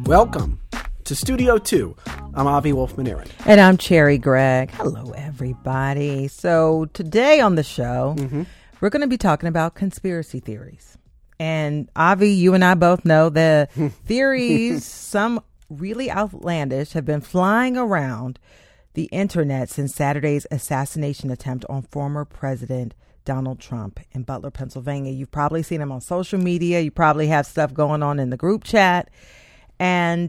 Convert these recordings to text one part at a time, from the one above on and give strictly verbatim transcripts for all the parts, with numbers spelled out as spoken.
Welcome to Studio two. I'm Avi Wolfman-Aaron. And I'm Cherry Gregg. Hello, everybody. So today on the show, mm-hmm. we're going to be talking about conspiracy theories. And Avi, you and I both know the theories, some really outlandish, have been flying around the internet since Saturday's assassination attempt on former President Donald Trump in Butler, Pennsylvania. You've probably seen him on social media. You probably have stuff going on in the group chat. And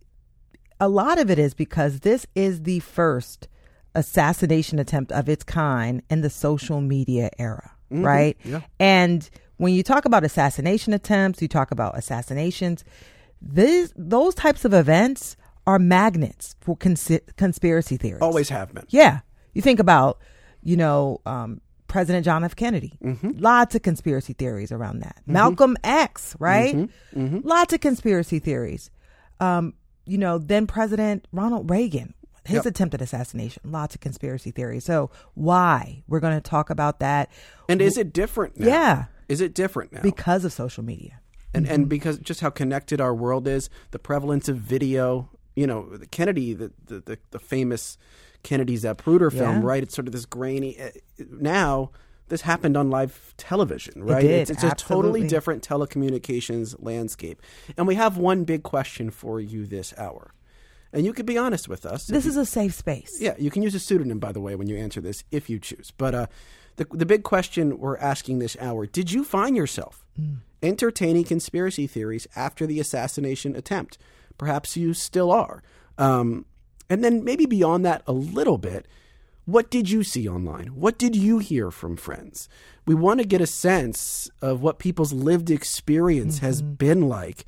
a lot of it is because this is the first assassination attempt of its kind in the social media era, mm-hmm. right? Yeah. And when you talk about assassination attempts, you talk about assassinations, this, those types of events are magnets for cons- conspiracy theories. Always have been. Yeah. You think about, you know, um, President John F. Kennedy. Mm-hmm. Lots of conspiracy theories around that. Mm-hmm. Malcolm X, right? Mm-hmm. Mm-hmm. Lots of conspiracy theories. Um, you know, then President Ronald Reagan, his yep. attempted assassination, lots of conspiracy theories. So why? We're going to talk about that. And is it different now? Yeah. Is it different now? Because of social media. And mm-hmm. and because just how connected our world is, the prevalence of video, you know, the Kennedy, the, the, the, the famous Kennedy Zapruder film, yeah. right? It's sort of this grainy. Uh, now, this happened on live television, right? It did, it's it's a absolutely. totally different telecommunications landscape. And we have one big question for you this hour. And you can be honest with us. This you, is a safe space. Yeah, you can use a pseudonym, by the way, when you answer this, if you choose. But uh, the, the big question we're asking this hour, did you find yourself mm. entertaining conspiracy theories after the assassination attempt? Perhaps you still are. Um, and then maybe beyond that a little bit, what did you see online? What did you hear from friends? We want to get a sense of what people's lived experience mm-hmm. has been like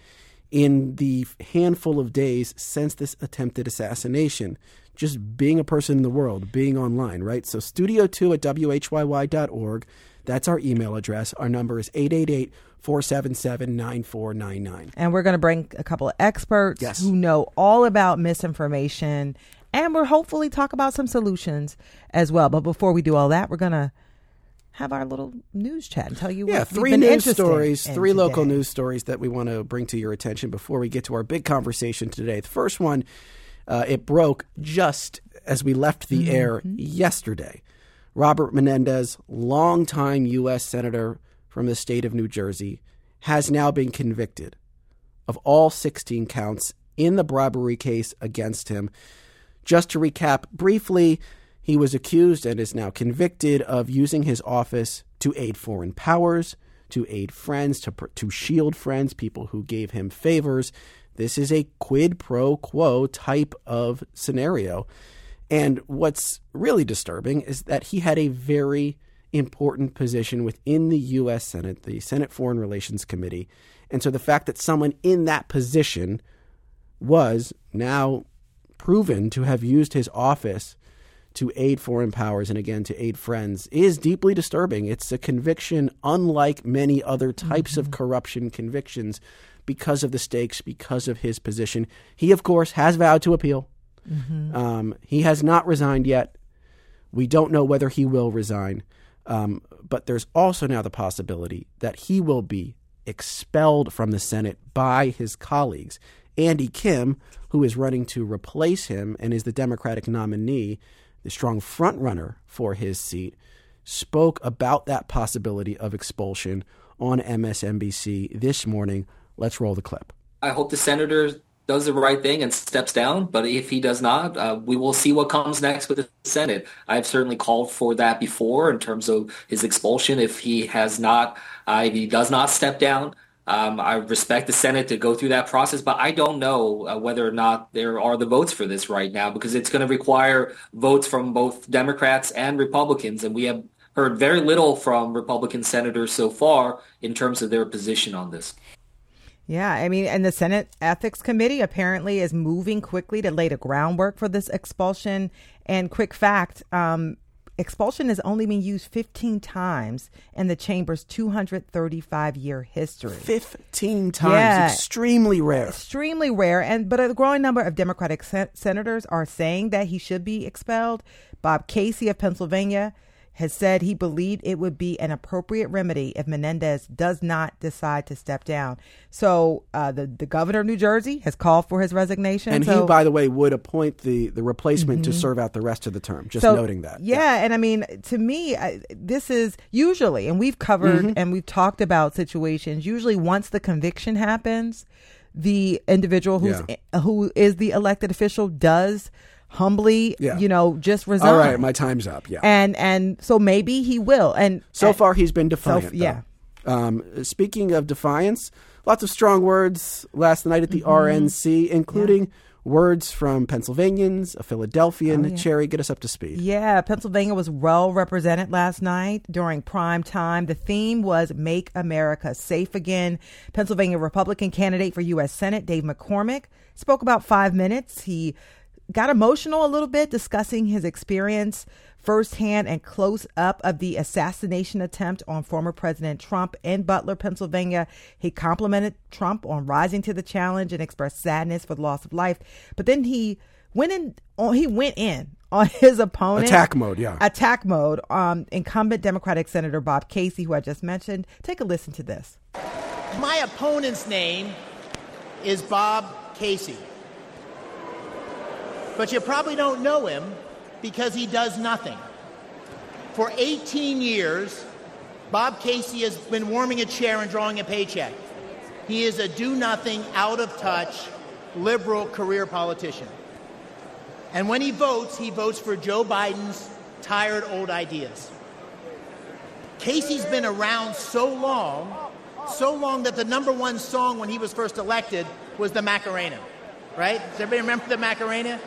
in the handful of days since this attempted assassination. Just being a person in the world, being online, right? So studio two at W H Y Y dot org. That's our email address. Our number is eight eight eight, four seven seven, nine four nine nine. And we're going to bring a couple of experts yes. who know all about misinformation. And we'll hopefully talk about some solutions as well. But before we do all that, we're going to have our little news chat and tell you yeah, what three we've been news stories, three today. local news stories that we want to bring to your attention before we get to our big conversation today. The first one, uh, it broke just as we left the mm-hmm. air yesterday. Robert Menendez, longtime U S Senator from the state of New Jersey, has now been convicted of all sixteen counts in the bribery case against him. Just to recap briefly, he was accused and is now convicted of using his office to aid foreign powers, to aid friends, to to shield friends, people who gave him favors. This is a quid pro quo type of scenario. And what's really disturbing is that he had a very important position within the U S Senate, the Senate Foreign Relations Committee. And so the fact that someone in that position was now proven to have used his office to aid foreign powers and, again, to aid friends is deeply disturbing. It's a conviction unlike many other types mm-hmm. of corruption convictions because of the stakes, because of his position. He, of course, has vowed to appeal. Mm-hmm. Um, he has not resigned yet. We don't know whether he will resign. Um, but there's also now the possibility that he will be expelled from the Senate by his colleagues. Andy Kim, who is running to replace him and is the Democratic nominee, the strong frontrunner for his seat, spoke about that possibility of expulsion on M S N B C this morning. Let's roll the clip. I hope the senator does the right thing and steps down, but if he does not, uh, we will see what comes next with the Senate. I've certainly called for that before in terms of his expulsion if he has not, uh, if he does not step down. Um, I respect the Senate to go through that process, but I don't know uh, whether or not there are the votes for this right now because it's going to require votes from both Democrats and Republicans, and we have heard very little from Republican senators so far in terms of their position on this. Yeah, I mean, and the Senate Ethics Committee apparently is moving quickly to lay the groundwork for this expulsion. And quick fact, um, expulsion has only been used fifteen times in the chamber's two hundred thirty-five year history. fifteen times. Yeah. Extremely rare. Extremely rare. And but a growing number of Democratic sen- senators are saying that he should be expelled. Bob Casey of Pennsylvania has said he believed it would be an appropriate remedy if Menendez does not decide to step down. So uh, the, the governor of New Jersey has called for his resignation. And so, he, by the way, would appoint the, the replacement mm-hmm. to serve out the rest of the term, just so, noting that. Yeah, yeah, and I mean, to me, I, this is usually, and we've covered mm-hmm. and we've talked about situations, usually once the conviction happens, the individual who's yeah. who is the elected official does humbly, yeah. you know, just resign. All right, my time's up. Yeah, and and so maybe he will. And so and, far, he's been defiant. So, yeah. Um, speaking of defiance, lots of strong words last night at the mm-hmm. R N C, including yeah. words from Pennsylvanians, a Philadelphian. Oh, yeah. Cherry, get us up to speed. Yeah, Pennsylvania was well represented last night during prime time. The theme was Make America Safe Again. Pennsylvania Republican candidate for U S Senate, Dave McCormick, spoke about five minutes. He got emotional a little bit discussing his experience firsthand and close up of the assassination attempt on former President Trump in Butler, Pennsylvania. He complimented Trump on rising to the challenge and expressed sadness for the loss of life. But then he went in on he went in on his opponent. Attack mode, yeah. Attack mode. Um, incumbent Democratic Senator Bob Casey, who I just mentioned. Take a listen to this. My opponent's name is Bob Casey. But you probably don't know him because he does nothing. For eighteen years, Bob Casey has been warming a chair and drawing a paycheck. He is a do-nothing, out-of-touch, liberal career politician. And when he votes, he votes for Joe Biden's tired old ideas. Casey's been around so long, so long that the number one song when he was first elected was the Macarena, right? Does everybody remember the Macarena?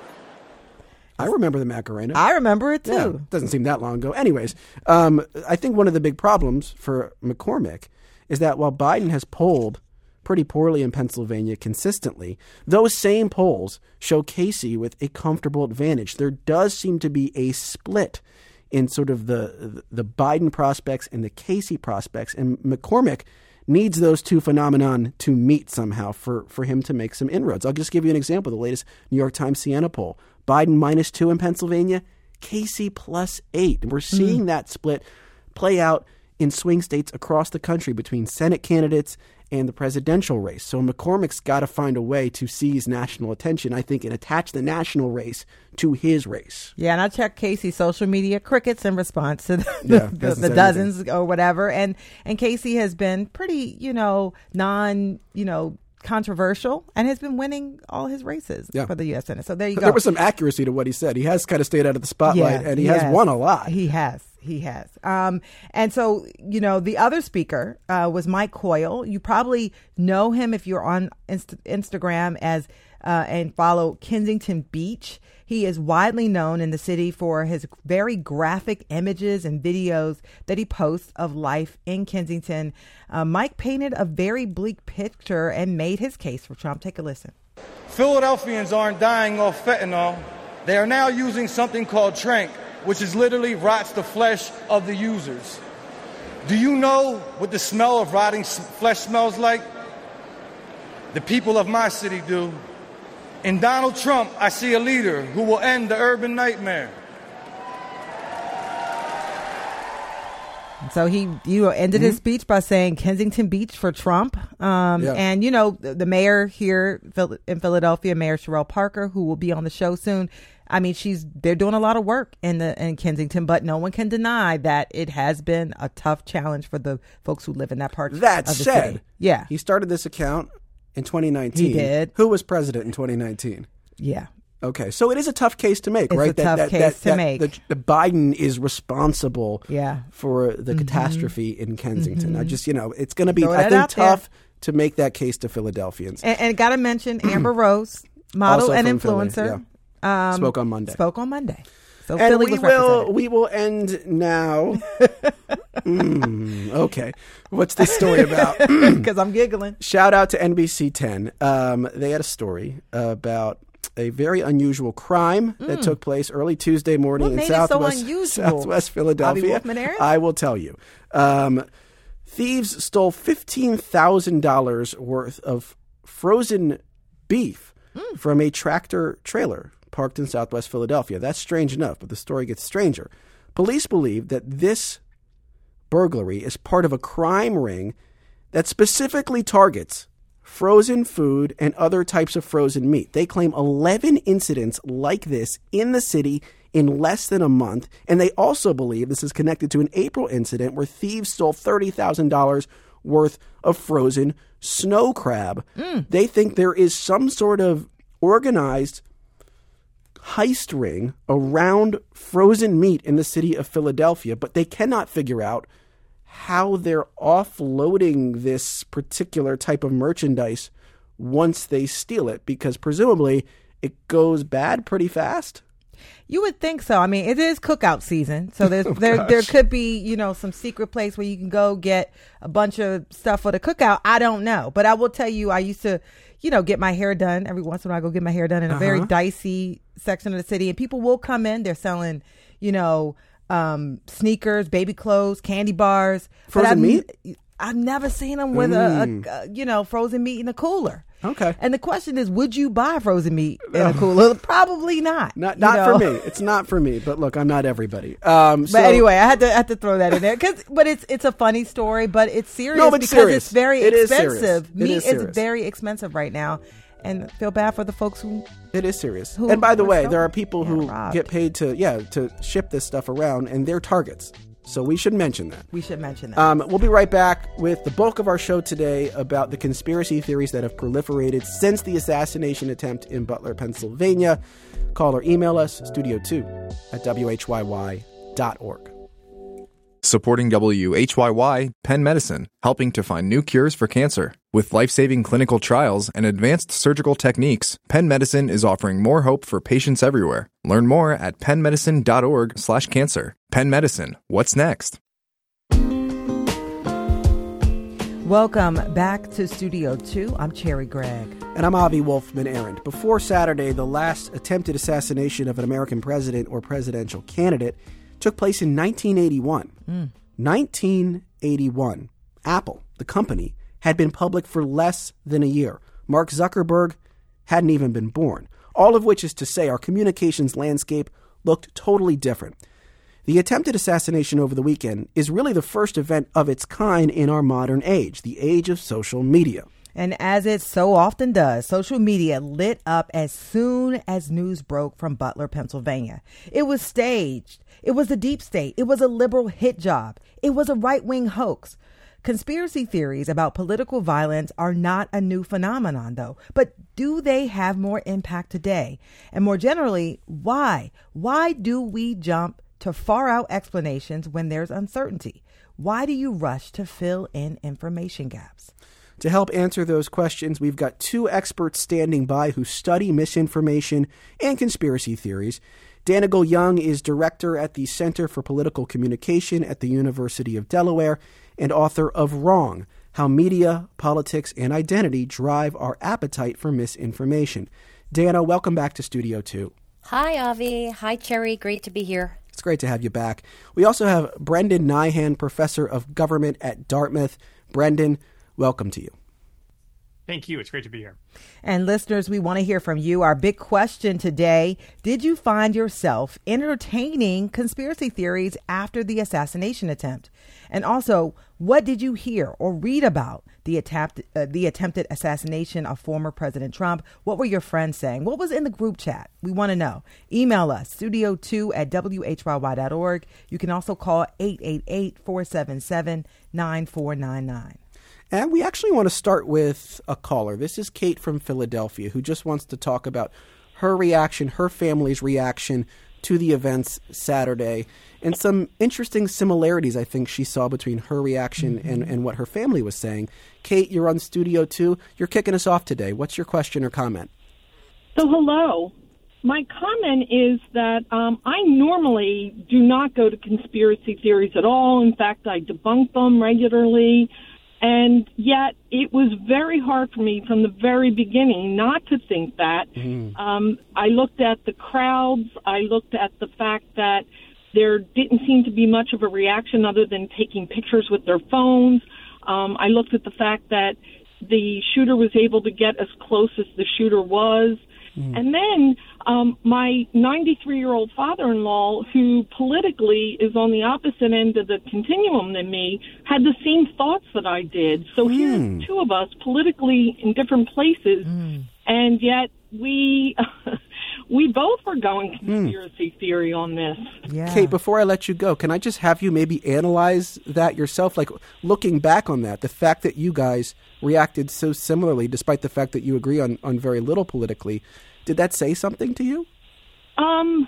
I remember the Macarena. I remember it too. Yeah, doesn't seem that long ago. Anyways, um, I think one of the big problems for McCormick is that while Biden has polled pretty poorly in Pennsylvania consistently, those same polls show Casey with a comfortable advantage. There does seem to be a split in sort of the the Biden prospects and the Casey prospects, and McCormick needs those two phenomenon to meet somehow for, for him to make some inroads. I'll just give you an example. The latest New York Times Siena poll. Biden minus two in Pennsylvania, Casey plus eight. And we're seeing mm. that split play out in swing states across the country between Senate candidates and the presidential race. So McCormick's got to find a way to seize national attention, I think, and attach the national race to his race. Yeah, and I checked Casey's social media crickets in response to the, yeah, the, the dozens anything. or whatever. And, and Casey has been pretty, you know, non, you know, controversial and has been winning all his races yeah. for the U S Senate. So there you go. There was some accuracy to what he said. He has kind of stayed out of the spotlight yeah, and he, he has, has won a lot. He has. He has. Um, and so, you know, the other speaker uh, was Mike Coyle. You probably know him if you're on Inst- Instagram as uh, and follow Kensington Beach. He is widely known in the city for his very graphic images and videos that he posts of life in Kensington. Uh, Mike painted a very bleak picture and made his case for Trump. Take a listen. Philadelphians aren't dying off fentanyl. They are now using something called Trank, which is literally rots the flesh of the users. Do you know what the smell of rotting flesh smells like? The people of my city do. In Donald Trump, I see a leader who will end the urban nightmare. So he, you know, ended mm-hmm. his speech by saying Kensington Beach for Trump. Um, yeah. And, you know, the, the mayor here in Philadelphia, Mayor Sherelle Parker, who will be on the show soon. I mean, she's they're doing a lot of work in the in Kensington, but no one can deny that it has been a tough challenge for the folks who live in that part that of the said, city. Yeah. He started this account in twenty nineteen. He did. Who was president in twenty nineteen? Yeah. Okay, so it is a tough case to make, it's right? It's a tough that, case that, to that, make. The, the Biden is responsible yeah. for the mm-hmm. catastrophe in Kensington. Mm-hmm. I just, you know, it's going to be, I think, tough there. to make that case to Philadelphians. And, and got to mention Amber Rose, model and influencer. Philly, yeah. um, spoke on Monday. Spoke on Monday. So and Philly we was will we will end now. mm, okay, what's this story about? Because I'm giggling. Shout out to N B C ten. Um, they had a story about a very unusual crime mm. that took place early Tuesday morning what in made Southwest, it so unusual? Southwest Philadelphia. I will tell you. Um, thieves stole fifteen thousand dollars worth of frozen beef mm. from a tractor trailer parked in Southwest Philadelphia. That's strange enough, but the story gets stranger. Police believe that this burglary is part of a crime ring that specifically targets frozen food and other types of frozen meat. They claim eleven incidents like this in the city in less than a month, and they also believe this is connected to an April incident where thieves stole thirty thousand dollars worth of frozen snow crab. Mm. They think there is some sort of organized heist ring around frozen meat in the city of Philadelphia, but they cannot figure out how they're offloading this particular type of merchandise once they steal it, because presumably it goes bad pretty fast. You would think so. I mean, it is cookout season, so there's oh, there there could be, you know, some secret place where you can go get a bunch of stuff for the cookout. I don't know, but I will tell you, I used to, you know, get my hair done every once in a while. I go get my hair done in a uh-huh. very dicey section of the city, and people will come in. They're selling, you know, um, sneakers, baby clothes, candy bars, frozen meat. I've never seen them with mm. a, a, you know, frozen meat in a cooler. Okay. And the question is, would you buy frozen meat in a cooler? Probably not. Not not know? for me. It's not for me. But look, I'm not everybody. Um, but so, anyway, I had to I had to throw that in there. Cause, but it's it's a funny story, but it's serious no, but because serious. it's very it expensive. Is meat is, is very expensive right now. And feel bad for the folks who... It is serious. Who, and by the way, stolen. there are people who yeah, get paid to, yeah, to ship this stuff around, and they're targets. So we should mention that. We should mention that. Um, we'll be right back with the bulk of our show today about the conspiracy theories that have proliferated since the assassination attempt in Butler, Pennsylvania. Call or email us, studio two at W H Y Y dot org. Supporting W H Y Y, Penn Medicine, helping to find new cures for cancer. With life-saving clinical trials and advanced surgical techniques, Penn Medicine is offering more hope for patients everywhere. Learn more at pennmedicine.org slash cancer. Penn Medicine, what's next? Welcome back to Studio two. I'm Cherry Gregg. And I'm Avi Wolfman-Arend. Before Saturday, the last attempted assassination of an American president or presidential candidate took place in nineteen eighty-one. Mm. nineteen eighty-one. Apple, the company, had been public for less than a year. Mark Zuckerberg hadn't even been born. All of which is to say our communications landscape looked totally different. The attempted assassination over the weekend is really the first event of its kind in our modern age, the age of social media. And as it so often does, social media lit up as soon as news broke from Butler, Pennsylvania. It was staged. It was a deep state. It was a liberal hit job. It was a right-wing hoax. Conspiracy theories about political violence are not a new phenomenon, though. But do they have more impact today? And more generally, why? Why do we jump to far-out explanations when there's uncertainty? Why do you rush to fill in information gaps? To help answer those questions, we've got two experts standing by who study misinformation and conspiracy theories. Danigal Young is director at the Center for Political Communication at the University of Delaware and author of Wrong, How Media, Politics, and Identity Drive Our Appetite for Misinformation. Dana, welcome back to Studio two. Hi, Avi. Hi, Cherry. Great to be here. It's great to have you back. We also have Brendan Nyhan, professor of government at Dartmouth. Brendan, welcome to you. Thank you. It's great to be here. And listeners, we want to hear from you. Our big question today, did you find yourself entertaining conspiracy theories after the assassination attempt? And also, what did you hear or read about the attempt, uh, the attempted assassination of former President Trump? What were your friends saying? What was in the group chat? We want to know. Email us, studio two at W H Y Y dot org. You can also call eight eight eight, four seven seven, nine four nine nine. And we actually want to start with a caller. This is Kate from Philadelphia, who just wants to talk about her reaction, her family's reaction to the events Saturday, and some interesting similarities I think she saw between her reaction mm-hmm. and, and what her family was saying. Kate, you're on Studio two. You're kicking us off today. What's your question or comment? So hello. My comment is that um, I normally do not go to conspiracy theories at all. In fact, I debunk them regularly. And yet it was very hard for me from the very beginning not to think that. Mm. Um, I looked at the crowds. I looked at the fact that there didn't seem to be much of a reaction other than taking pictures with their phones. Um, I looked at the fact that the shooter was able to get as close as the shooter was. Mm. And then um, my ninety-three-year-old father-in-law, who politically is on the opposite end of the continuum than me, had the same thoughts that I did. So mm. here's two of us politically in different places, mm. and yet we we both were going conspiracy mm. theory on this. Yeah. Kate, before I let you go, can I just have you maybe analyze that yourself? Like, looking back on that, the fact that you guys reacted so similarly, despite the fact that you agree on, on very little politically, did that say something to you? Um,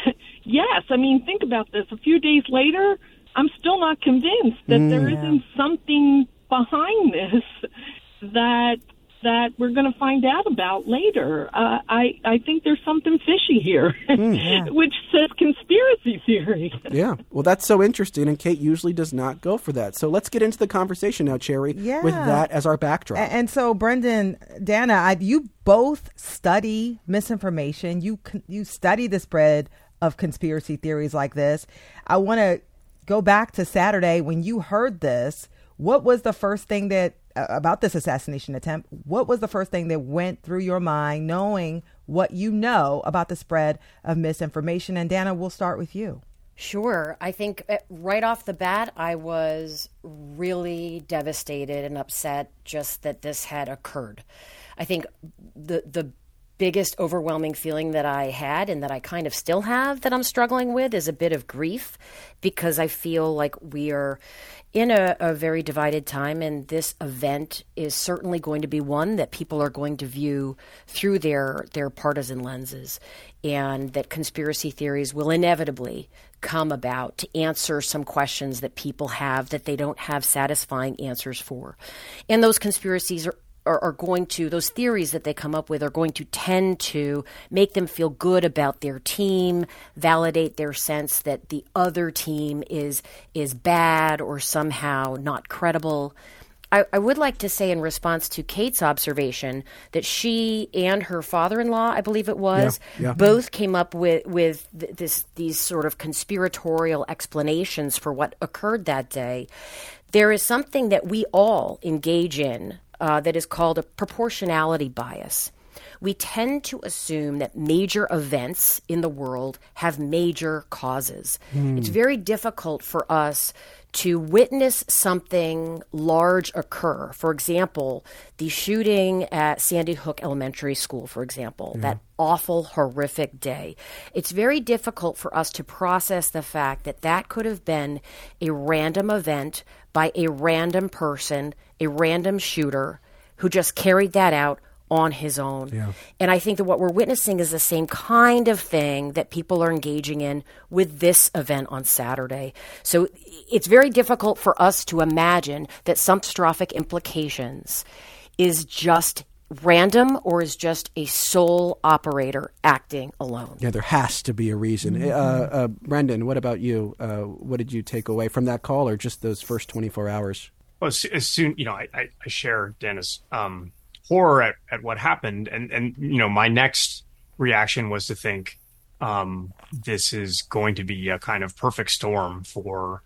yes. I mean, think about this. A few days later, I'm still not convinced that mm. there isn't something behind this that that we're going to find out about later. Uh, I, I think there's something fishy here, mm, yeah. which says conspiracy theory. Yeah, well, that's so interesting, and Kate usually does not go for that. So let's get into the conversation now, Cherry, yeah. with that as our backdrop. And, and so, Brendan, Dana, I, you both study misinformation. You you study the spread of conspiracy theories like this. I want to go back to Saturday when you heard this. What was the first thing that about this assassination attempt? What was the first thing that went through your mind, knowing what you know about the spread of misinformation? And Dana, we'll start with you. Sure. I think right off the bat, I was really devastated and upset just that this had occurred. I think the the biggest overwhelming feeling that I had and that I kind of still have that I'm struggling with is a bit of grief, because I feel like we are in a, a very divided time, and this event is certainly going to be one that people are going to view through their, their partisan lenses, and that conspiracy theories will inevitably come about to answer some questions that people have that they don't have satisfying answers for. And those conspiracies are Are, are going to, those theories that they come up with are going to tend to make them feel good about their team, validate their sense that the other team is is bad or somehow not credible. I, I would like to say in response to Kate's observation that she and her father-in-law, I believe it was, yeah, yeah. both came up with, with th- this these sort of conspiratorial explanations for what occurred that day. There is something that we all engage in Uh, that is called a proportionality bias. We tend to assume that major events in the world have major causes. Mm. It's very difficult for us to witness something large occur. For example, the shooting at Sandy Hook Elementary School, for example, yeah. that awful, horrific day. It's very difficult for us to process the fact that that could have been a random event by a random person, a random shooter who just carried that out on his own. Yeah. And I think that what we're witnessing is the same kind of thing that people are engaging in with this event on Saturday. So it's very difficult for us to imagine that some catastrophic implications is just random or is just a sole operator acting alone. Yeah, there has to be a reason. Mm-hmm. Uh, uh, Brendan, what about you? Uh, what did you take away from that call, or just those first twenty-four hours? Well, as soon, you know, I, I, I share Dana's um, horror at, at what happened. And, and, you know, my next reaction was to think um, this is going to be a kind of perfect storm for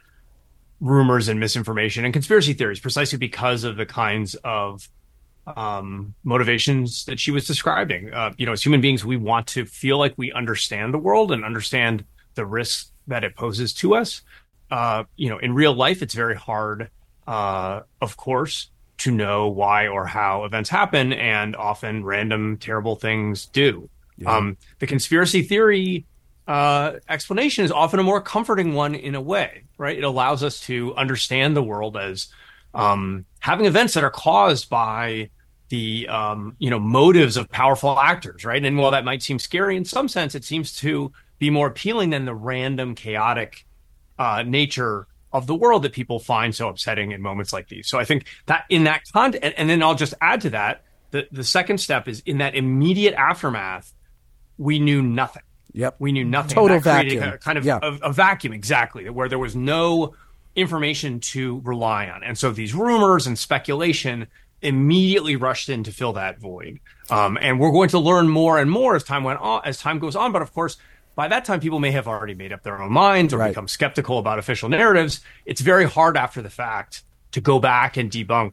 rumors and misinformation and conspiracy theories, precisely because of the kinds of um, motivations that she was describing. Uh, you know, as human beings, we want to feel like we understand the world and understand the risks that it poses to us. Uh, you know, in real life, it's very hard, uh, of course, to know why or how events happen, and often random, terrible things do. Yeah. Um, the conspiracy theory uh, explanation is often a more comforting one in a way, right? It allows us to understand the world as um, having events that are caused by the, um, you know, motives of powerful actors, right? And while that might seem scary in some sense, it seems to be more appealing than the random, chaotic uh, nature of the world that people find so upsetting in moments like these. So I think that in that context, and, and then I'll just add to that, the, the second step is in that immediate aftermath, we knew nothing. Yep. We knew nothing. Total vacuum. A, kind of yeah. a, a vacuum, exactly, where there was no information to rely on. And so these rumors and speculation immediately rushed in to fill that void. Um, and we're going to learn more and more as time went on, as time goes on. But of course, by that time, people may have already made up their own minds or right. become skeptical about official narratives. It's very hard after the fact to go back and debunk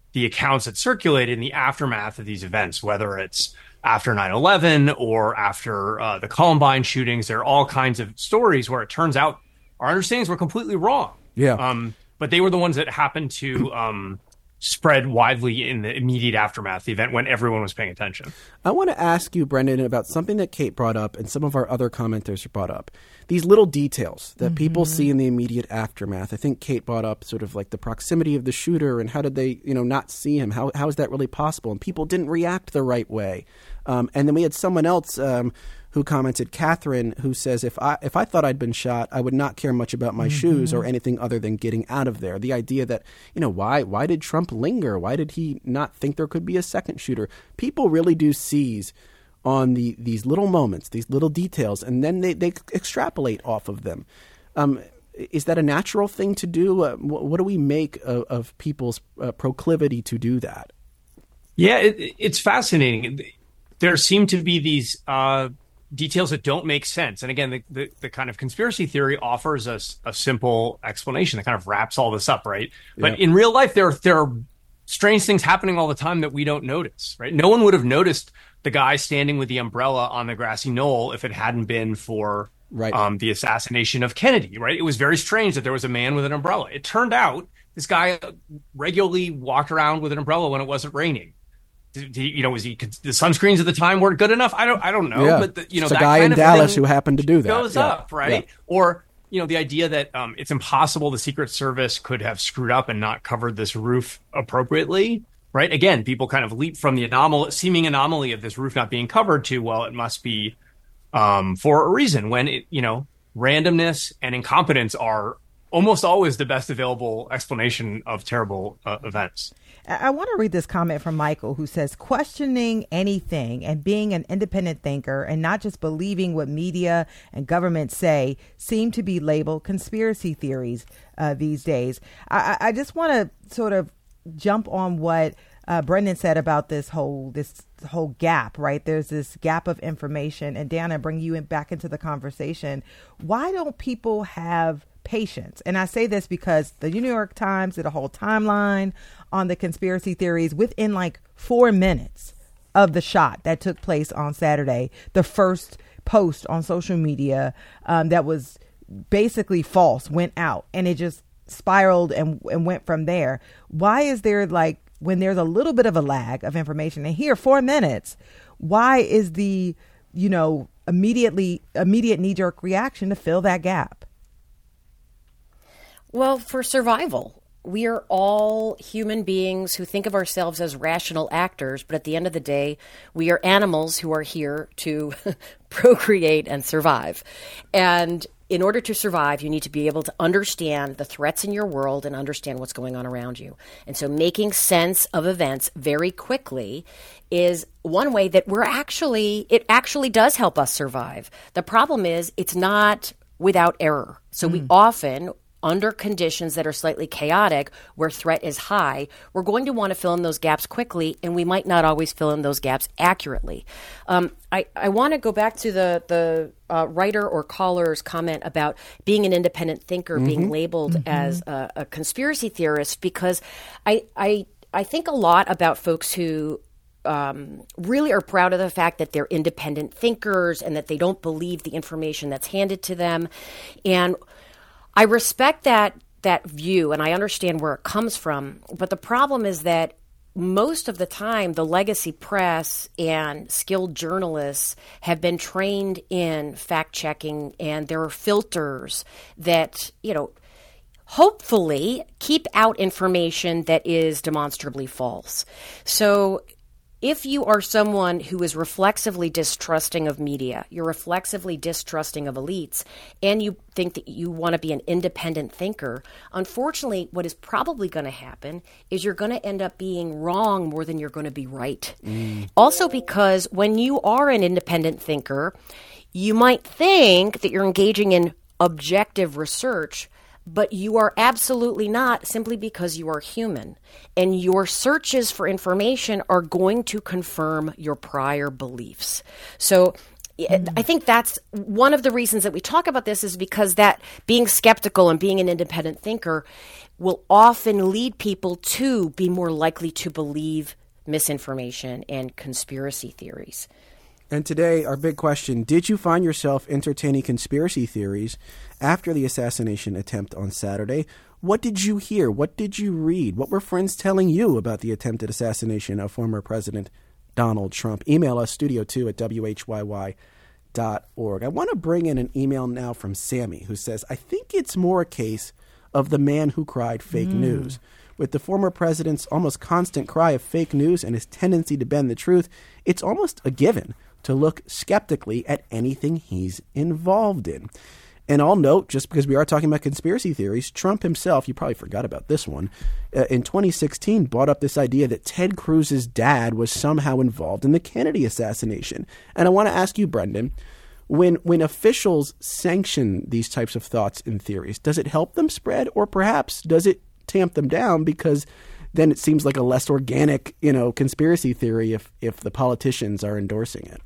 the accounts that circulate in the aftermath of these events, whether it's after nine eleven or after uh, the Columbine shootings. There are all kinds of stories where it turns out our understandings were completely wrong. Yeah. Um, but they were the ones that happened to um, spread widely in the immediate aftermath, the event when everyone was paying attention. I want to ask you, Brendan, about something that Kate brought up and some of our other commenters brought up. These little details that mm-hmm. people see in the immediate aftermath. I think Kate brought up sort of like the proximity of the shooter and how did they, you know, not see him? How how is that really possible? And people didn't react the right way. Um, and then we had someone else um, who commented, Catherine, who says, if I if I thought I'd been shot, I would not care much about my mm-hmm. shoes or anything other than getting out of there. The idea that, you know, why why did Trump linger? Why did he not think there could be a second shooter? People really do seize on the these little moments, these little details, and then they, they extrapolate off of them. Um, is that a natural thing to do? Uh, what, what do we make of, of people's uh, proclivity to do that? Yeah, it, it's fascinating. There seem to be these uh, details that don't make sense. And again, the, the, the kind of conspiracy theory offers us a simple explanation that kind of wraps all this up, right? But Yeah. in real life, there, there are strange things happening all the time that we don't notice, right? No one would have noticed the guy standing with the umbrella on the grassy knoll if it hadn't been for Right. um, the assassination of Kennedy, right? It was very strange that there was a man with an umbrella. It turned out this guy regularly walked around with an umbrella when it wasn't raining. Did he, you know, was he the sunscreens at the time weren't good enough? I don't, I don't know. Yeah. But the, you know, it's a that guy kind in of Dallas thing who happened to do that. goes Yeah. up, right? Yeah. Or you know, the idea that um, it's impossible the Secret Service could have screwed up and not covered this roof appropriately, right? Again, people kind of leap from the anomal- seeming anomaly of this roof not being covered to, well, it must be um, for a reason. When it, you know, randomness and incompetence are almost always the best available explanation of terrible uh, events. I want to read this comment from Michael, who says, questioning anything and being an independent thinker and not just believing what media and government say seem to be labeled conspiracy theories uh, these days. I, I just want to sort of jump on what uh, Brendan said about this whole this whole gap, right? There's this gap of information. And Dan, I bring you in, back into the conversation. Why don't people have patience? And I say this because the New York Times did a whole timeline on the conspiracy theories within like four minutes of the shot that took place on Saturday. The first post on social media um, that was basically false went out, and it just spiraled and, and went from there. Why is there, like, when there's a little bit of a lag of information, and here four minutes, why is the, you know, immediately immediate knee-jerk reaction to fill that gap? Well, for survival. We are all human beings who think of ourselves as rational actors, but at the end of the day, we are animals who are here to procreate and survive. And in order to survive, you need to be able to understand the threats in your world and understand what's going on around you. And so making sense of events very quickly is one way that we're actually, it actually does help us survive. The problem is it's not without error. So mm. we often, under conditions that are slightly chaotic, where threat is high, we're going to want to fill in those gaps quickly, and we might not always fill in those gaps accurately. Um, I, I want to go back to the, the uh, writer or caller's comment about being an independent thinker, mm-hmm. being labeled mm-hmm. as a, a conspiracy theorist, because I, I, I think a lot about folks who Um, really are proud of the fact that they're independent thinkers and that they don't believe the information that's handed to them. And I respect that that view, and I understand where it comes from. But the problem is that most of the time, the legacy press and skilled journalists have been trained in fact-checking, and there are filters that, you know, hopefully keep out information that is demonstrably false. So if you are someone who is reflexively distrusting of media, you're reflexively distrusting of elites, and you think that you want to be an independent thinker, unfortunately, what is probably going to happen is you're going to end up being wrong more than you're going to be right. Mm. Also because when you are an independent thinker, you might think that you're engaging in objective research, but you are absolutely not, simply because you are human. And your searches for information are going to confirm your prior beliefs. So I think that's one of the reasons that we talk about this, is because that being skeptical and being an independent thinker will often lead people to be more likely to believe misinformation and conspiracy theories. And today, our big question, did you find yourself entertaining conspiracy theories after the assassination attempt on Saturday? What did you hear? What did you read? What were friends telling you about the attempted assassination of former President Donald Trump? Email us, studio two at W H Y Y dot org. I want to bring in an email now from Sammy, who says, I think it's more a case of the man who cried fake mm. news. With the former president's almost constant cry of fake news and his tendency to bend the truth, it's almost a given to look skeptically at anything he's involved in. And I'll note, just because we are talking about conspiracy theories, Trump himself, you probably forgot about this one, uh, in twenty sixteen brought up this idea that Ted Cruz's dad was somehow involved in the Kennedy assassination. And I want to ask you, Brendan, when when officials sanction these types of thoughts and theories, does it help them spread, or perhaps does it tamp them down, because then it seems like a less organic, you know, conspiracy theory if if the politicians are endorsing it?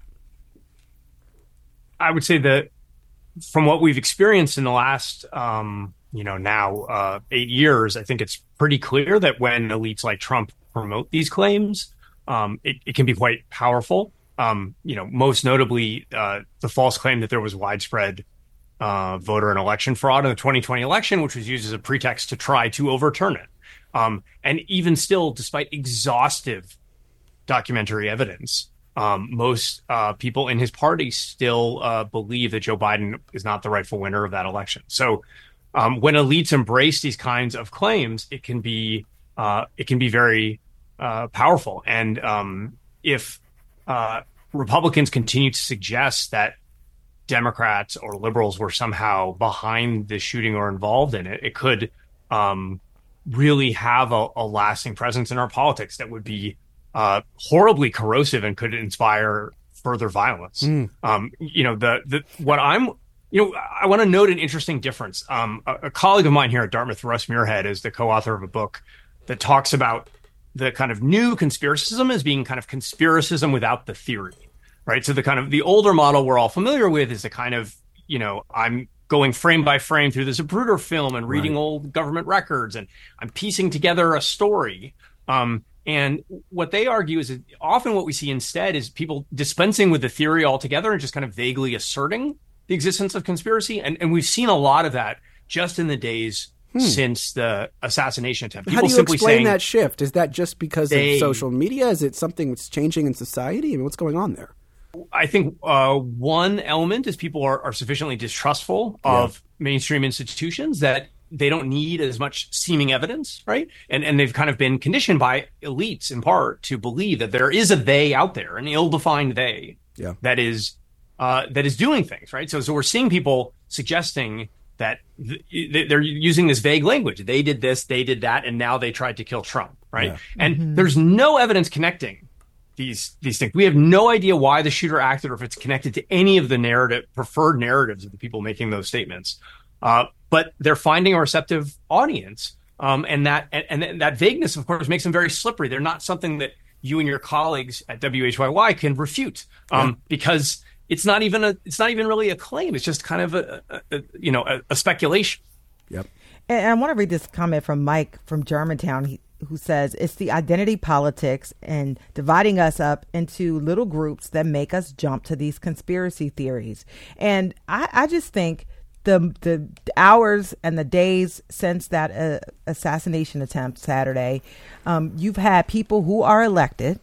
I would say that from what we've experienced in the last, um, you know, now uh, eight years, I think it's pretty clear that when elites like Trump promote these claims, um, it, it can be quite powerful. Um, you know, most notably, uh, the false claim that there was widespread uh, voter and election fraud in the twenty twenty election, which was used as a pretext to try to overturn it. Um, and even still, despite exhaustive documentary evidence, Um, most uh, people in his party still uh, believe that Joe Biden is not the rightful winner of that election. So um, when elites embrace these kinds of claims, it can be uh, it can be very uh, powerful. And um, if uh, Republicans continue to suggest that Democrats or liberals were somehow behind the shooting or involved in it, it could um, really have a, a lasting presence in our politics that would be Uh, horribly corrosive and could inspire further violence. Mm. Um, you know, the the what I'm, you know, I want to note an interesting difference. Um, a, a colleague of mine here at Dartmouth, Russ Muirhead, is the co-author of a book that talks about the kind of new conspiracism as being kind of conspiracism without the theory, right? So the kind of the older model we're all familiar with is the kind of, you know, I'm going frame by frame through the Zapruder film and reading right. old government records, and I'm piecing together a story. Um, And what they argue is that often what we see instead is people dispensing with the theory altogether and just kind of vaguely asserting the existence of conspiracy. And, and we've seen a lot of that just in the days hmm. since the assassination attempt. People How do you simply explain saying, that shift? Is that just because they, of social media? Is it something that's changing in society? I mean, what's going on there? I think uh, one element is people are, are sufficiently distrustful of yeah. mainstream institutions that they don't need as much seeming evidence, right? And and they've kind of been conditioned by elites in part to believe that there is a they out there, an ill-defined they yeah. that is uh, that is doing things, right? So so we're seeing people suggesting that th- they're using this vague language. They did this, they did that, and now they tried to kill Trump, right? Yeah. And mm-hmm. there's no evidence connecting these these things. We have no idea why the shooter acted or if it's connected to any of the narrative preferred narratives of the people making those statements. Uh, but they're finding a receptive audience, um, and that and, and that vagueness, of course, makes them very slippery. They're not something that you and your colleagues at W H Y Y can refute, um, yeah. because it's not even a it's not even really a claim. It's just kind of a, a, a you know a, a speculation. Yep. And I want to read this comment from Mike from Germantown, he, who says it's the identity politics and dividing us up into little groups that make us jump to these conspiracy theories. And I, I just think. The the hours and the days since that uh, assassination attempt Saturday, um, you've had people who are elected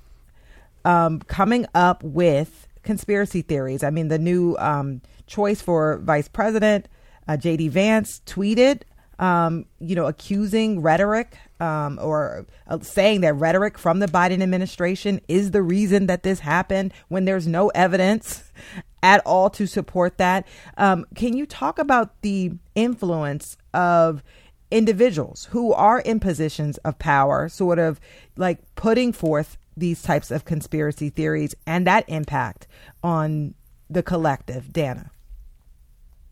um, coming up with conspiracy theories. I mean, the new um, choice for vice president, uh, J D Vance, tweeted, um, you know, accusing rhetoric um, or uh, saying that rhetoric from the Biden administration is the reason that this happened when there's no evidence at all to support that. Um, can you talk about the influence of individuals who are in positions of power, sort of like putting forth these types of conspiracy theories and that impact on the collective? Dana.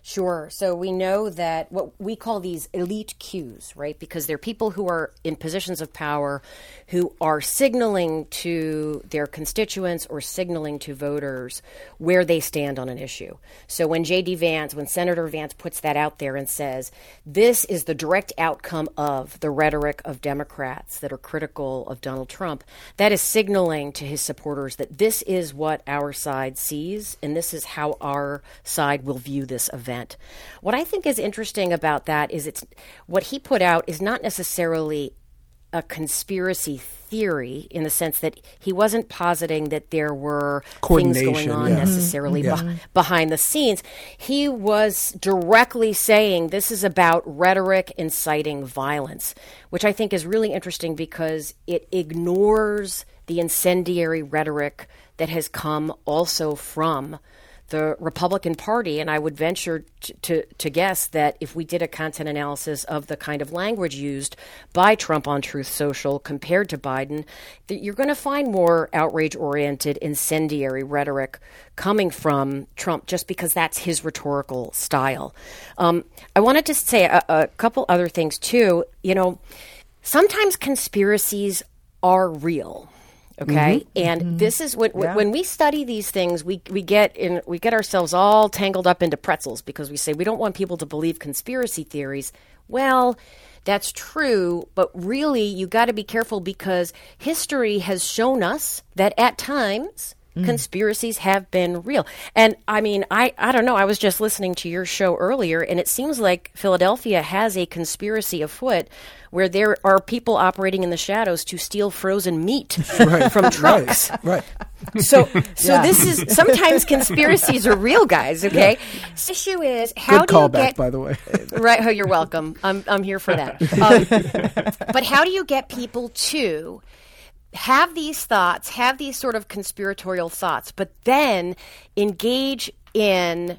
Sure. So we know that what we call these elite cues, right? Because they're people who are in positions of power who are signaling to their constituents or signaling to voters where they stand on an issue. So when J D. Vance, when Senator Vance puts that out there and says, this is the direct outcome of the rhetoric of Democrats that are critical of Donald Trump, that is signaling to his supporters that this is what our side sees and this is how our side will view this event. What I think is interesting about that is it's what he put out is not necessarily a conspiracy theory in the sense that he wasn't positing that there were things going on yeah. necessarily mm-hmm. be- behind the scenes. He was directly saying this is about rhetoric inciting violence, which I think is really interesting because it ignores the incendiary rhetoric that has come also from the Republican Party. And I would venture to, to, to guess that if we did a content analysis of the kind of language used by Trump on Truth Social compared to Biden, that you're going to find more outrage-oriented, incendiary rhetoric coming from Trump just because that's his rhetorical style. Um, I wanted to say a, a couple other things, too. You know, sometimes conspiracies are real. Okay, mm-hmm. and mm-hmm. this is what yeah. when we study these things, we we get in we get ourselves all tangled up into pretzels because we say we don't want people to believe conspiracy theories. Well, that's true, but really you got to be careful because history has shown us that at times mm. conspiracies have been real. And I mean, I I don't know. I was just listening to your show earlier, and it seems like Philadelphia has a conspiracy afoot where there are people operating in the shadows to steal frozen meat right. from trucks. Right. right. So so yeah. this is, sometimes conspiracies are real, guys, okay? Yeah. The issue is, how Good do you callback, get... by the way. Right, oh, you're welcome. I'm I'm here for that. Um, but how do you get people to have these thoughts, have these sort of conspiratorial thoughts, but then engage in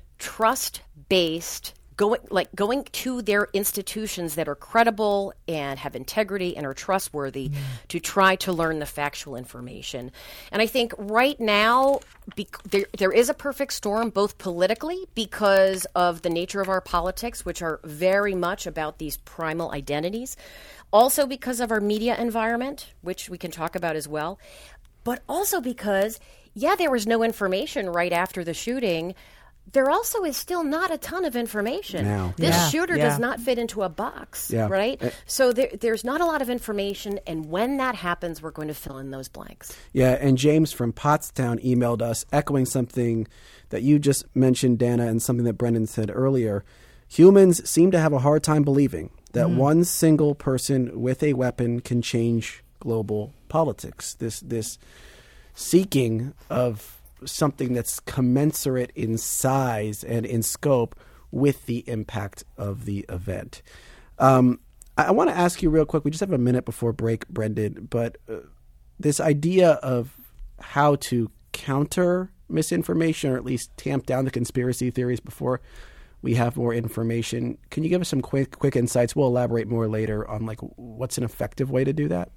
trust-based Going like going to their institutions that are credible and have integrity and are trustworthy mm. to try to learn the factual information. And I think right now be, there there is a perfect storm, both politically because of the nature of our politics, which are very much about these primal identities, also because of our media environment, which we can talk about as well, but also because, yeah, there was no information right after the shooting. There also is still not a ton of information. Now. This yeah, shooter yeah. does not fit into a box, yeah. right? Uh, so there, there's not a lot of information, and when that happens, we're going to fill in those blanks. Yeah, and James from Pottstown emailed us echoing something that you just mentioned, Dana, and something that Brendan said earlier. Humans seem to have a hard time believing that mm. one single person with a weapon can change global politics. This this seeking of something that's commensurate in size and in scope with the impact of the event. Um, I, I want to ask you real quick, we just have a minute before break, Brendan, but uh, this idea of how to counter misinformation or at least tamp down the conspiracy theories before we have more information. Can you give us some quick quick insights? We'll elaborate more later on like what's an effective way to do that.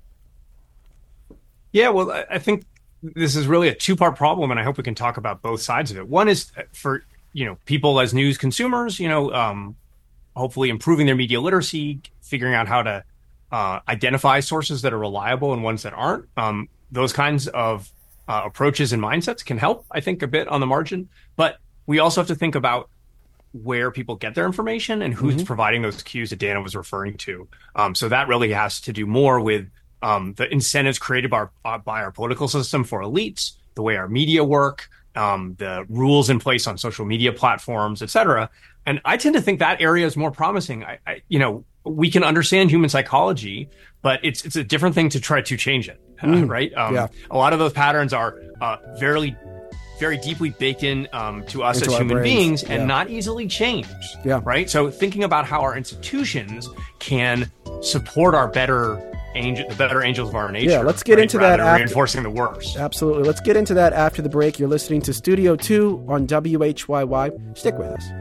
Yeah, well, I, I think this is really a two-part problem, and I hope we can talk about both sides of it. One is for, you know, people as news consumers, you know, um, hopefully improving their media literacy, figuring out how to uh, identify sources that are reliable and ones that aren't. Um, those kinds of uh, approaches and mindsets can help, I think, a bit on the margin. But we also have to think about where people get their information and who's mm-hmm. providing those cues that Dana was referring to. Um, so that really has to do more with Um, the incentives created by our, uh, by our political system for elites, the way our media work, um, the rules in place on social media platforms, et cetera. And I tend to think that area is more promising. I, I, you know, we can understand human psychology, but it's it's a different thing to try to change it, mm. uh, right? Um, yeah. A lot of those patterns are uh, very, very deeply baked in um, to us Into as human brains. beings and yeah. not easily changed, yeah. right? So thinking about how our institutions can support our better Angel, the better angels of our nature. Yeah, let's get right? into Rather that than after reinforcing the worst. Absolutely. Let's get into that after the break. You're listening to Studio two on W H Y Y. Stick with us.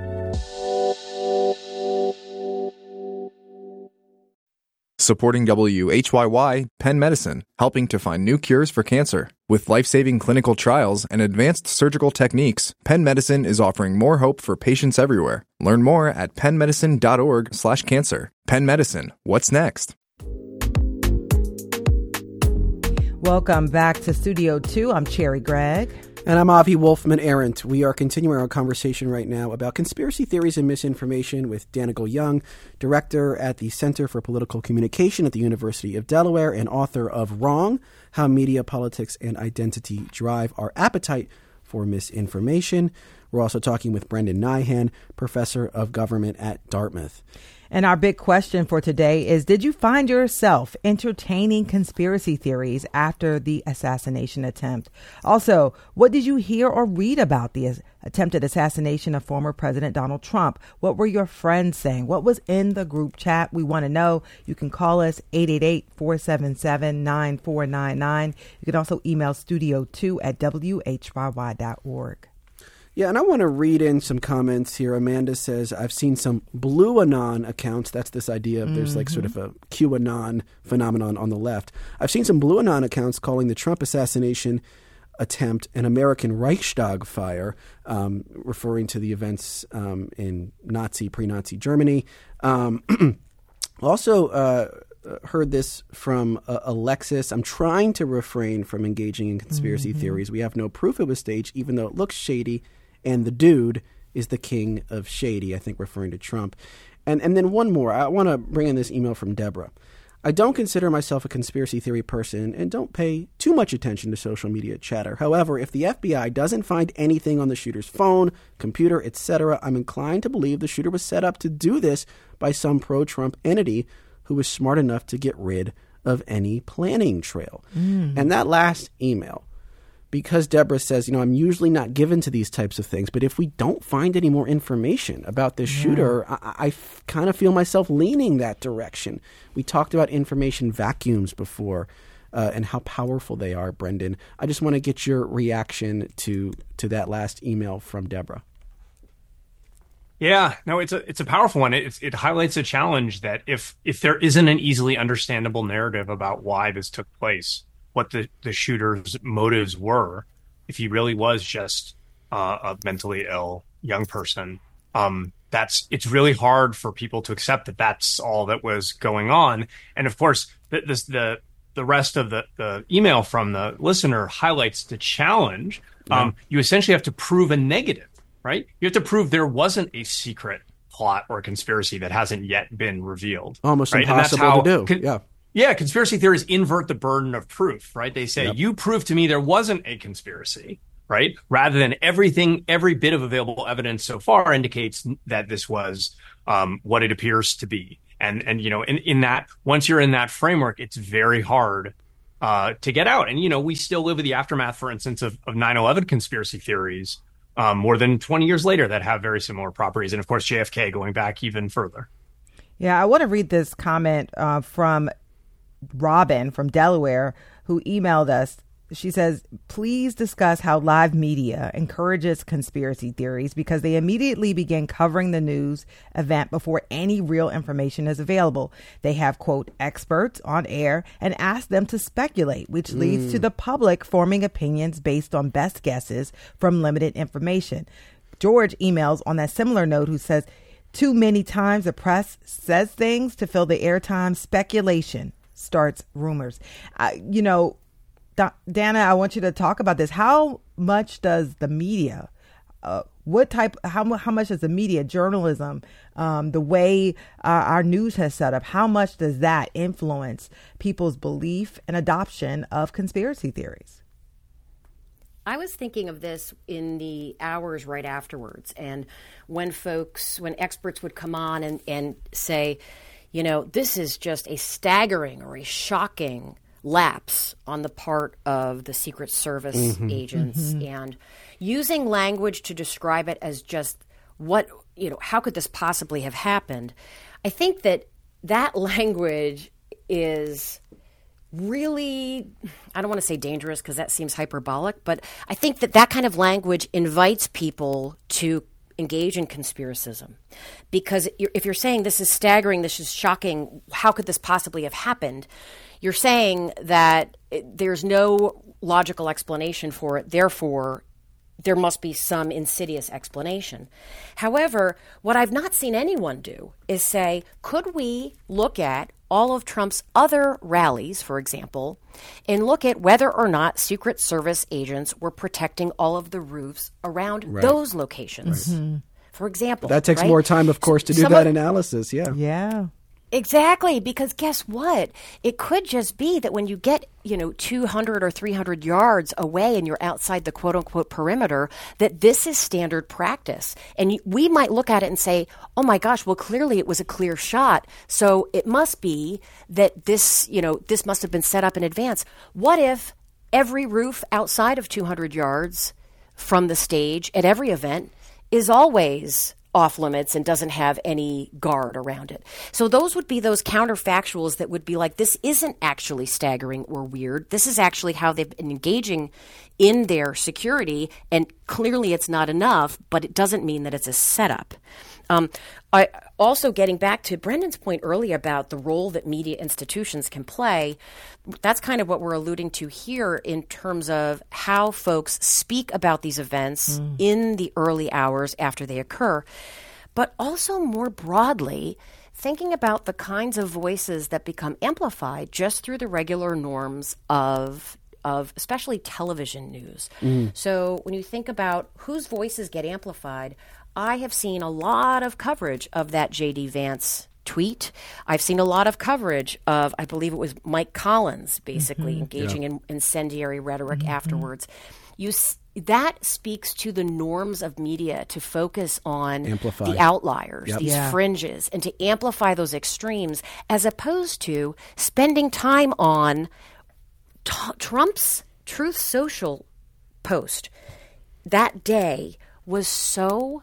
Supporting W H Y Y, Penn Medicine, helping to find new cures for cancer. With life-saving clinical trials and advanced surgical techniques, Penn Medicine is offering more hope for patients everywhere. Learn more at penn medicine dot org slash cancer. Penn Medicine. What's next? Welcome back to Studio two. I'm Cherry Gregg. And I'm Avi Wolfman Arendt. We are continuing our conversation right now about conspiracy theories and misinformation with Danica Young, director at the Center for Political Communication at the University of Delaware and author of Wrong: How Media, Politics, and Identity Drive Our Appetite for Misinformation. We're also talking with Brendan Nyhan, professor of government at Dartmouth. And our big question for today is, did you find yourself entertaining conspiracy theories after the assassination attempt? Also, what did you hear or read about the attempted assassination of former President Donald Trump? What were your friends saying? What was in the group chat? We want to know. You can call us eight eight eight, four seven seven, nine four nine nine. You can also email studio two at w h y y dot org. Yeah, and I want to read in some comments here. Amanda says, I've seen some Blue Anon accounts. That's this idea of there's like sort of a QAnon phenomenon on the left. I've seen some Blue Anon accounts calling the Trump assassination attempt an American Reichstag fire, um, referring to the events um, in Nazi, pre-Nazi Germany. Um, also uh, heard this from uh, Alexis. I'm trying to refrain from engaging in conspiracy mm-hmm. theories. We have no proof it was staged, even though it looks shady. And the dude is the king of shady, I think referring to Trump. And and then one more. I want to bring in this email from Deborah. I don't consider myself a conspiracy theory person and don't pay too much attention to social media chatter. However, if the F B I doesn't find anything on the shooter's phone, computer, et cetera, I'm inclined to believe the shooter was set up to do this by some pro-Trump entity who was smart enough to get rid of any planning trail. Mm. And that last email, because Deborah says, you know, I'm usually not given to these types of things, but if we don't find any more information about this yeah. shooter, I, I f- kind of feel myself leaning that direction. We talked about information vacuums before uh, and how powerful they are, Brendan. I just want to get your reaction to to that last email from Deborah. Yeah, no, it's a it's a powerful one. It it highlights a challenge that if if there isn't an easily understandable narrative about why this took place, what the, the shooter's motives were, if he really was just uh, a mentally ill young person, um, that's it's really hard for people to accept that that's all that was going on. And of course, the this, the the rest of the, the email from the listener highlights the challenge. Yeah. Um, you essentially have to prove a negative, right? You have to prove there wasn't a secret plot or conspiracy that hasn't yet been revealed. Almost right? impossible how, to do. Con- yeah. Yeah, conspiracy theories invert the burden of proof, right? They say, yep. you prove to me there wasn't a conspiracy, right? Rather than everything, every bit of available evidence so far indicates that this was um, what it appears to be. And, and you know, in, in that, once you're in that framework, it's very hard uh, to get out. And, you know, we still live with the aftermath, for instance, of, of nine eleven conspiracy theories um, more than twenty years later that have very similar properties. And, of course, J F K going back even further. Yeah, I want to read this comment uh, from Robin from Delaware, who emailed us. She says, please discuss how live media encourages conspiracy theories because they immediately begin covering the news event before any real information is available. They have, quote, experts on air and ask them to speculate, which mm. leads to the public forming opinions based on best guesses from limited information. George emails on that similar note who says, too many times the press says things to fill the airtime. Speculation starts rumors. Uh, you know, Dana, I want you to talk about this. How much does the media, uh, what type, how, how much does the media, journalism, um, the way uh, our news has set up, how much does that influence people's belief and adoption of conspiracy theories? I was thinking of this in the hours right afterwards. And when folks, when experts would come on and, and say, you know, this is just a staggering or a shocking lapse on the part of the Secret Service mm-hmm. agents mm-hmm. and using language to describe it as just what, you know, how could this possibly have happened? I think that that language is really, I don't want to say dangerous because that seems hyperbolic, but I think that that kind of language invites people to engage in conspiracism. Because if you're saying this is staggering, this is shocking, how could this possibly have happened? You're saying that there's no logical explanation for it. Therefore, there must be some insidious explanation. However, what I've not seen anyone do is say, could we look at all of Trump's other rallies, for example, and look at whether or not Secret Service agents were protecting all of the roofs around Right. those locations? Right. Mm-hmm. For example. That takes right? more time, of course, to do Some that of- analysis. Yeah. Yeah. Exactly, because guess what? It could just be that when you get, you know, two hundred or three hundred yards away and you're outside the quote-unquote perimeter, that this is standard practice. And you, we might look at it and say, oh my gosh, well, clearly it was a clear shot, so it must be that this, you know, this must have been set up in advance. What if every roof outside of two hundred yards from the stage at every event is always off limits and doesn't have any guard around it? So those would be those counterfactuals that would be like, this isn't actually staggering or weird. This is actually how they've been engaging in their security, and clearly it's not enough, but it doesn't mean that it's a setup. Um, I also, getting back to Brendan's point earlier about the role that media institutions can play, that's kind of what we're alluding to here in terms of how folks speak about these events mm. in the early hours after they occur. But also more broadly, thinking about the kinds of voices that become amplified just through the regular norms of of especially television news. Mm. So when you think about whose voices get amplified, I have seen a lot of coverage of that J D Vance tweet. I've seen a lot of coverage of, I believe it was Mike Collins, basically mm-hmm. engaging yeah. in incendiary rhetoric mm-hmm. afterwards. You that speaks to the norms of media to focus on amplify. the outliers, yep. these yeah. fringes, and to amplify those extremes, as opposed to spending time on t- Trump's Truth Social post that day was so,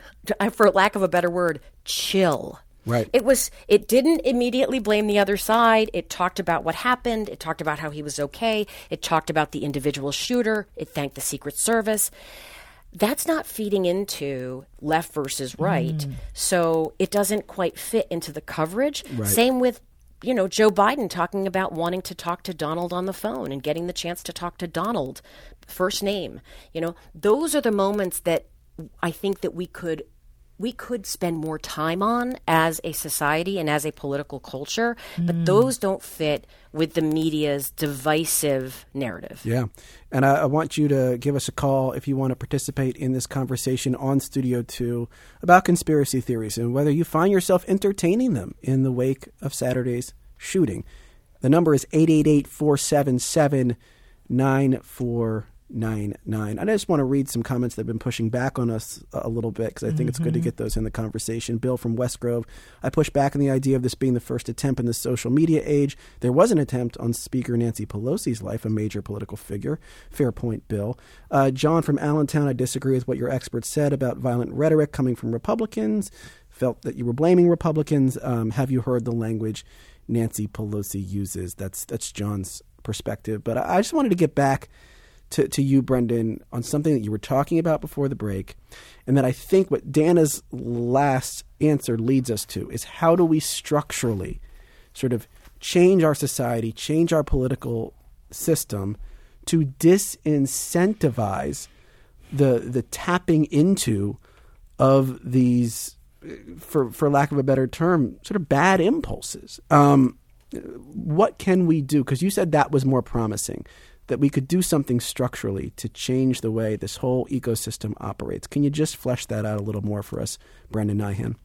for lack of a better word, chill. Right. It was. It didn't immediately blame the other side. It talked about what happened. It talked about how he was okay. It talked about the individual shooter. It thanked the Secret Service. That's not feeding into left versus right. Mm. So it doesn't quite fit into the coverage. Right. Same with, you know, Joe Biden talking about wanting to talk to Donald on the phone and getting the chance to talk to Donald, first name. You know, those are the moments that I think that we could we could spend more time on as a society and as a political culture, but mm. those don't fit with the media's divisive narrative. Yeah. And I, I want you to give us a call if you want to participate in this conversation on Studio two about conspiracy theories and whether you find yourself entertaining them in the wake of Saturday's shooting. The number is eight eight eight, four seven seven, nine four nine nine. I just want to read some comments that have been pushing back on us a little bit because I think mm-hmm. it's good to get those in the conversation. Bill from West Grove, I push back on the idea of this being the first attempt in the social media age. There was an attempt on Speaker Nancy Pelosi's life, a major political figure. Fair point, Bill. Uh, John from Allentown, I disagree with what your experts said about violent rhetoric coming from Republicans. Felt that you were blaming Republicans. Um, have you heard the language Nancy Pelosi uses? That's, that's John's perspective. But I, I just wanted to get back To, to you, Brendan, on something that you were talking about before the break, and that I think what Dana's last answer leads us to is how do we structurally sort of change our society, change our political system to disincentivize the the tapping into of these, for for lack of a better term, sort of bad impulses. Um, what can we do? Because you said that was more promising, that we could do something structurally to change the way this whole ecosystem operates. Can you just flesh that out a little more for us, Brendan Nyhan?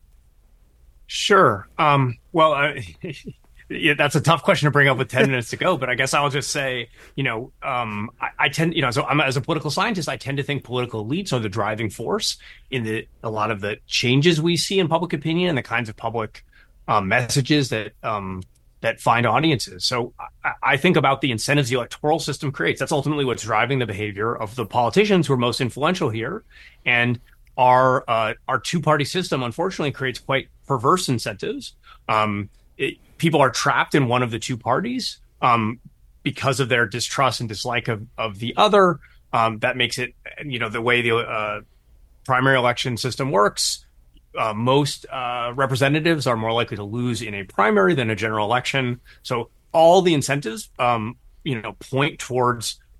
Sure. Um, well, uh, yeah, that's a tough question to bring up with ten minutes to go, but I guess I'll just say, you know, um, I, I tend, you know, so I'm as a political scientist, I tend to think political elites are the driving force in the a lot of the changes we see in public opinion and the kinds of public um, messages that um, that find audiences. So I, I think about the incentives the electoral system creates. That's ultimately what's driving the behavior of the politicians who are most influential here. And our uh, our two-party system, unfortunately, creates quite perverse incentives. Um, it, people are trapped in one of the two parties um, because of their distrust and dislike of, of the other. Um, that makes it, you know, the way the uh, primary election system works. Uh, most uh, representatives are more likely to lose in a primary than a general election. So all the incentives, um, you know, point towards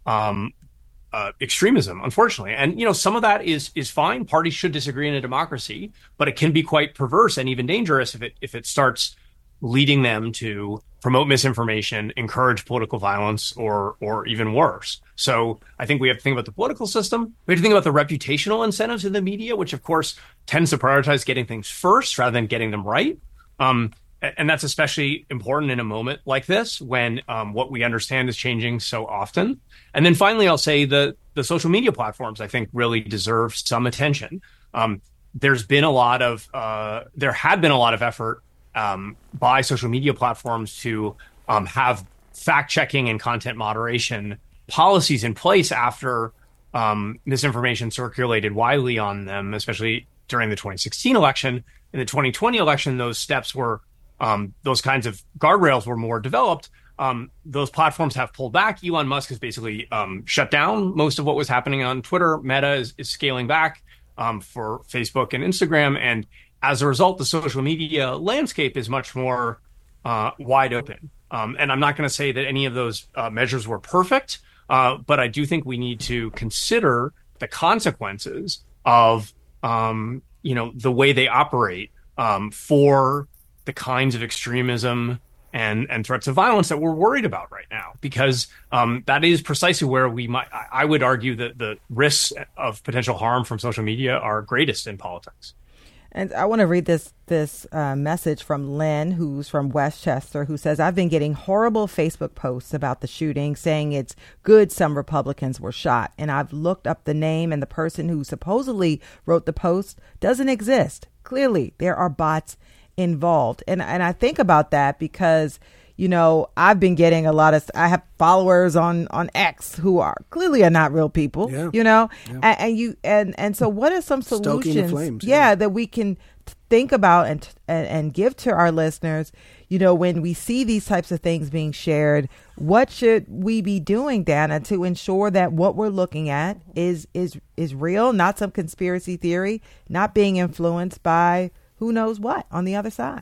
um, uh, extremism, unfortunately. And, you know, some of that is is fine. Parties should disagree in a democracy, but it can be quite perverse and even dangerous if it if it starts leading them to promote misinformation, encourage political violence, or or even worse. So I think we have to think about the political system. We have to think about the reputational incentives in the media, which, of course, tends to prioritize getting things first rather than getting them right. Um, and that's especially important in a moment like this when um, what we understand is changing so often. And then finally, I'll say the, the social media platforms, I think, really deserve some attention. Um, there's been a lot of, uh, there had been a lot of effort um, by social media platforms to um, have fact-checking and content moderation policies in place after um, misinformation circulated widely on them, especially during the twenty sixteen election. In the twenty twenty election, those steps were, um, those kinds of guardrails were more developed. Um, those platforms have pulled back. Elon Musk has basically um, shut down most of what was happening on Twitter. Meta is, is scaling back um, for Facebook and Instagram. And as a result, the social media landscape is much more uh, wide open. Um, and I'm not going to say that any of those uh, measures were perfect, uh, but I do think we need to consider the consequences of um, you know, the way they operate um, for the kinds of extremism and, and threats of violence that we're worried about right now, because um, that is precisely where we might, I would argue that the risks of potential harm from social media are greatest in politics. And I want to read this this uh, message from Lynn, who's from Westchester, who says, I've been getting horrible Facebook posts about the shooting, saying it's good some Republicans were shot. And I've looked up the name, and the person who supposedly wrote the post doesn't exist. Clearly, there are bots involved. And, and I think about that because, you know, I've been getting a lot of, I have followers on, on X who are clearly are not real people, yeah. you know, yeah. and, and you, and, and so what are some solutions, flames, yeah, yeah, that we can think about and, and, and give to our listeners, you know, when we see these types of things being shared, what should we be doing, Dana, to ensure that what we're looking at is, is, is real, not some conspiracy theory, not being influenced by who knows what on the other side?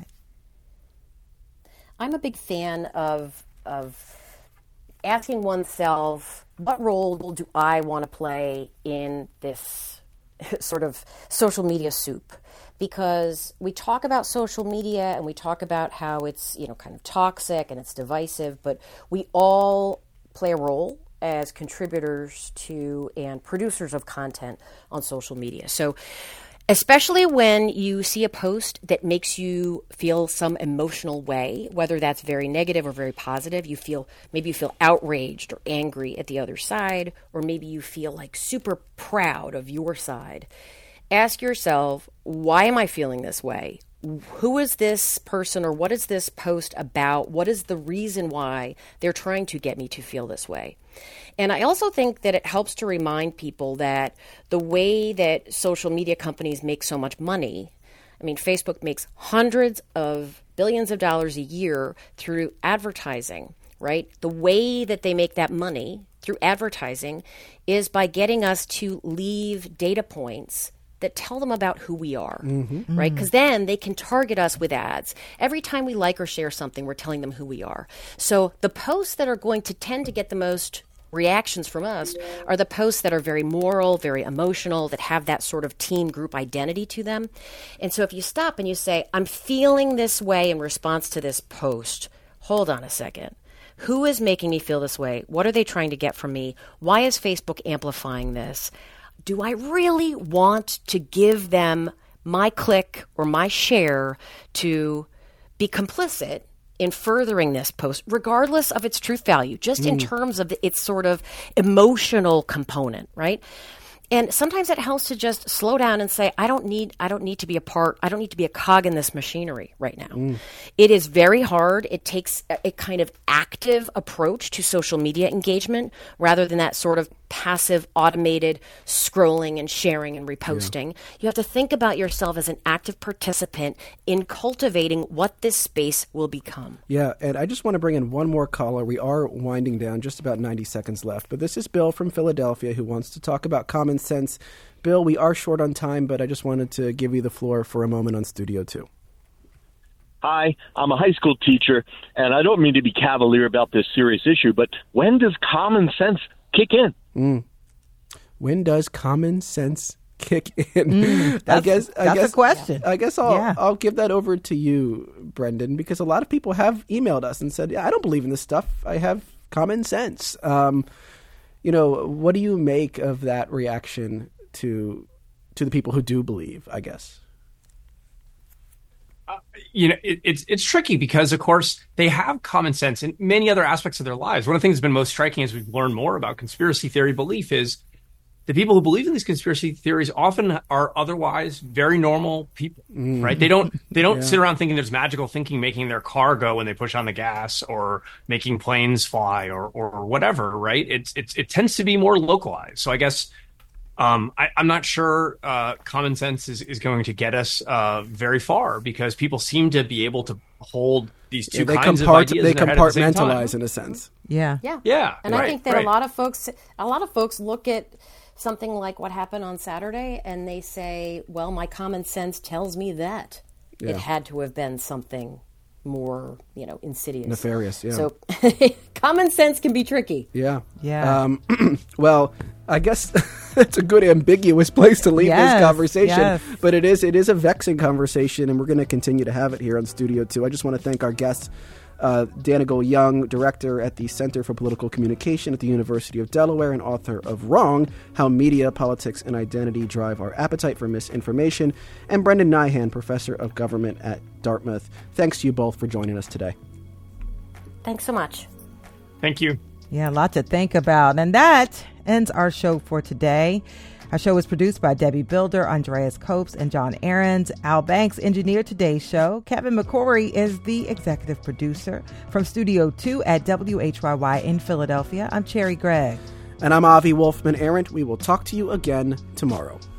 I'm a big fan of of asking oneself, what role do I want to play in this sort of social media soup? Because we talk about social media and we talk about how it's, you know, kind of toxic and it's divisive, but we all play a role as contributors to and producers of content on social media. So especially when you see a post that makes you feel some emotional way, whether that's very negative or very positive, you feel, maybe you feel outraged or angry at the other side, or maybe you feel like super proud of your side. Ask yourself, why am I feeling this way? Who is this person, or what is this post about? What is the reason why they're trying to get me to feel this way? And I also think that it helps to remind people that the way that social media companies make so much money, I mean, Facebook makes hundreds of billions of dollars a year through advertising, right? The way that they make that money through advertising is by getting us to leave data points that tell them about who we are, mm-hmm. right? Because then they can target us with ads. Every time we like or share something, we're telling them who we are. So the posts that are going to tend to get the most reactions from us are the posts that are very moral, very emotional, that have that sort of team group identity to them. And so if you stop and you say, I'm feeling this way in response to this post, hold on a second. Who is making me feel this way? What are they trying to get from me? Why is Facebook amplifying this? Do I really want to give them my click or my share to be complicit in furthering this post, regardless of its truth value, just mm. in terms of its sort of emotional component, right? And sometimes it helps to just slow down and say, I don't need, I don't need to be a part, I don't need to be a cog in this machinery right now. Mm. It is very hard. It takes a, a kind of active approach to social media engagement rather than that sort of passive, automated scrolling and sharing and reposting. Yeah. You have to think about yourself as an active participant in cultivating what this space will become. Yeah, and I just want to bring in one more caller. We are winding down, just about ninety seconds left. But this is Bill from Philadelphia who wants to talk about common sense. Bill, we are short on time, but I just wanted to give you the floor for a moment on Studio two. Hi, I'm a high school teacher, and I don't mean to be cavalier about this serious issue, but when does common sense kick in. Mm. When does common sense kick in? Mm, I guess I that's guess, a question. I guess I'll Yeah. I'll give that over to you, Brendan, because a lot of people have emailed us and said, "Yeah, I don't believe in this stuff. I have common sense." Um, you know, what do you make of that reaction to to the people who do believe? I guess. Uh, you know, it, it's it's tricky because, of course, they have common sense in many other aspects of their lives. One of the things that's been most striking as we've learned more about conspiracy theory belief is the people who believe in these conspiracy theories often are otherwise very normal people, Mm. right? They don't they don't Yeah. sit around thinking there's magical thinking making their car go when they push on the gas, or making planes fly, or or whatever, right? It's it's it tends to be more localized. So I guess. Um, I, I'm not sure uh, common sense is, is going to get us uh, very far, because people seem to be able to hold these two Yeah, they kinds compart- of ideas they in their head at the same time. compartmentalize in a sense. Yeah. Yeah. Yeah. And right, I think that right. a lot of folks, a lot of folks look at something like what happened on Saturday and they say, well, my common sense tells me that Yeah. it had to have been something more, you know, insidious. Nefarious, yeah. So common sense can be tricky. Yeah. Yeah. Um, well, I guess it's a good ambiguous place to leave Yes, this conversation, yes. but it is it is a vexing conversation, and we're going to continue to have it here on Studio Two. I just want to thank our guests, uh, Danigal Young, director at the Center for Political Communication at the University of Delaware and author of Wrong: How Media, Politics, and Identity Drive Our Appetite for Misinformation, and Brendan Nyhan, professor of government at Dartmouth. Thanks to you both for joining us today. Thanks so much. Thank you. Yeah, a lot to think about. And that ends our show for today. Our show was produced by Debbie Builder, Andreas Copes, and John Ahrens. Al Banks engineered today's show. Kevin McCory is the executive producer. From Studio two at W H Y Y in Philadelphia, I'm Cherry Gregg. And I'm Avi Wolfman Arendt. We will talk to you again tomorrow.